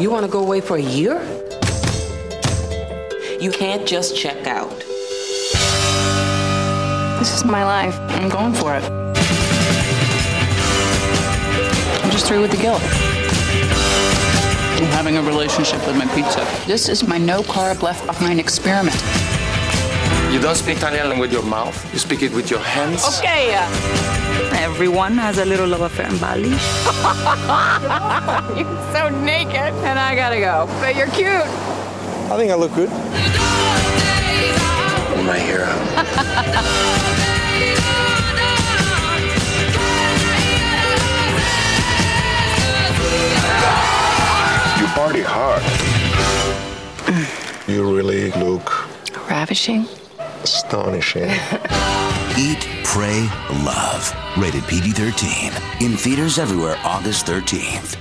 You want to go away for a year? You can't just check out. This is my life. I'm going for it. I'm just through with the guilt. I'm having a relationship with my pizza. This is my no-carb, left-behind experiment. You don't speak Italian with your mouth. You speak it with your hands. Okay. Everyone has a little love affair in Bali. You're so naked. And I gotta go. But you're cute. I think I look good. You're my hero. You party hard. You really look Ravishing. astonishing. Eat, Pray, Love. Rated PG-13. In theaters everywhere August 13th.